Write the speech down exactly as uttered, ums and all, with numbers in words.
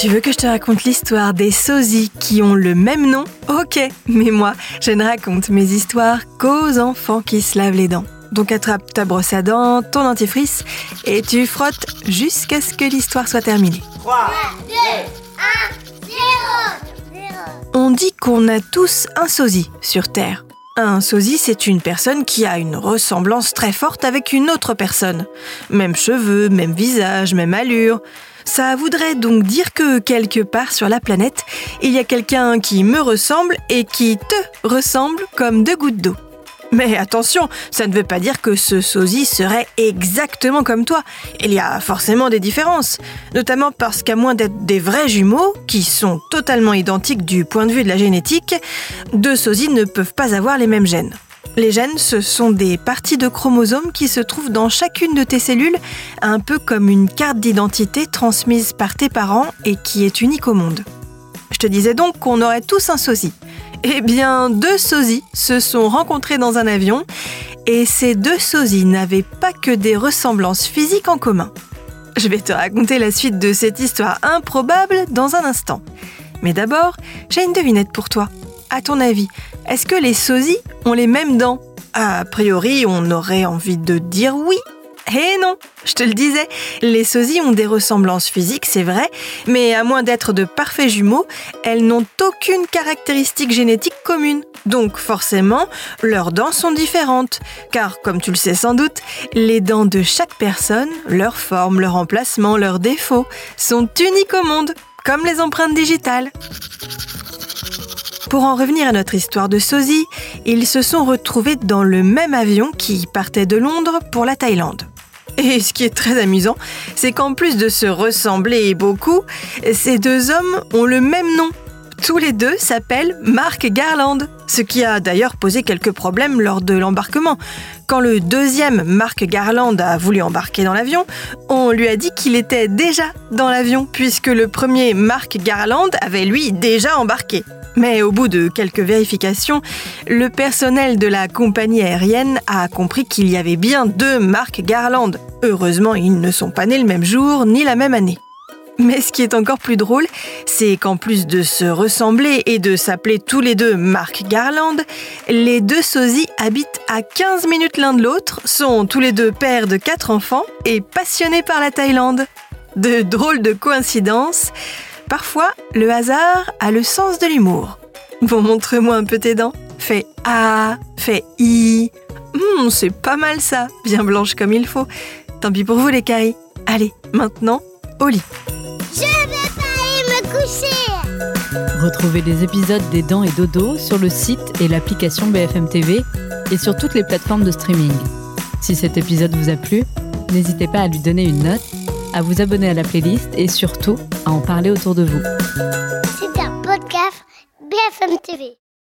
Tu veux que je te raconte l'histoire des sosies qui ont le même nom ? Ok, mais moi, je ne raconte mes histoires qu'aux enfants qui se lavent les dents. Donc attrape ta brosse à dents, ton dentifrice et tu frottes jusqu'à ce que l'histoire soit terminée. trois, deux, un, zéro. On dit qu'on a tous un sosie sur Terre. Un sosie, c'est une personne qui a une ressemblance très forte avec une autre personne. Même cheveux, même visage, même allure. Ça voudrait donc dire que quelque part sur la planète, il y a quelqu'un qui me ressemble et qui te ressemble comme deux gouttes d'eau. Mais attention, ça ne veut pas dire que ce sosie serait exactement comme toi. Il y a forcément des différences, notamment parce qu'à moins d'être des vrais jumeaux, qui sont totalement identiques du point de vue de la génétique, deux sosies ne peuvent pas avoir les mêmes gènes. Les gènes, ce sont des parties de chromosomes qui se trouvent dans chacune de tes cellules, un peu comme une carte d'identité transmise par tes parents et qui est unique au monde. Je te disais donc qu'on aurait tous un sosie. Eh bien, deux sosies se sont rencontrés dans un avion et ces deux sosies n'avaient pas que des ressemblances physiques en commun. Je vais te raconter la suite de cette histoire improbable dans un instant. Mais d'abord, j'ai une devinette pour toi. À ton avis, est-ce que les sosies ont les mêmes dents ? A priori, on aurait envie de dire oui. Eh non, je te le disais, les sosies ont des ressemblances physiques, c'est vrai, mais à moins d'être de parfaits jumeaux, elles n'ont aucune caractéristique génétique commune. Donc forcément, leurs dents sont différentes, car comme tu le sais sans doute, les dents de chaque personne, leur forme, leur emplacement, leurs défauts, sont uniques au monde, comme les empreintes digitales. Pour en revenir à notre histoire de sosies, ils se sont retrouvés dans le même avion qui partait de Londres pour la Thaïlande. Et ce qui est très amusant, c'est qu'en plus de se ressembler beaucoup, ces deux hommes ont le même nom. Tous les deux s'appellent Mark Garland, ce qui a d'ailleurs posé quelques problèmes lors de l'embarquement. Quand le deuxième Mark Garland a voulu embarquer dans l'avion, on lui a dit qu'il était déjà dans l'avion, puisque le premier Mark Garland avait lui déjà embarqué. Mais au bout de quelques vérifications, le personnel de la compagnie aérienne a compris qu'il y avait bien deux Mark Garland. Heureusement, ils ne sont pas nés le même jour ni la même année. Mais ce qui est encore plus drôle, c'est qu'en plus de se ressembler et de s'appeler tous les deux Mark Garland, les deux sosies habitent à quinze minutes l'un de l'autre, sont tous les deux pères de quatre enfants et passionnés par la Thaïlande. De drôles de coïncidences. Parfois, le hasard a le sens de l'humour. Bon, montre-moi un peu tes dents. Fais A, fais I. Hum, c'est pas mal ça, bien blanche comme il faut. Tant pis pour vous les caries. Allez, maintenant, au lit. Je vais pas aller me coucher. Retrouvez les épisodes des Dents et Dodo sur le site et l'application B F M T V et sur toutes les plateformes de streaming. Si cet épisode vous a plu, n'hésitez pas à lui donner une note, à vous abonner à la playlist et surtout à en parler autour de vous. C'est un podcast B F M T V.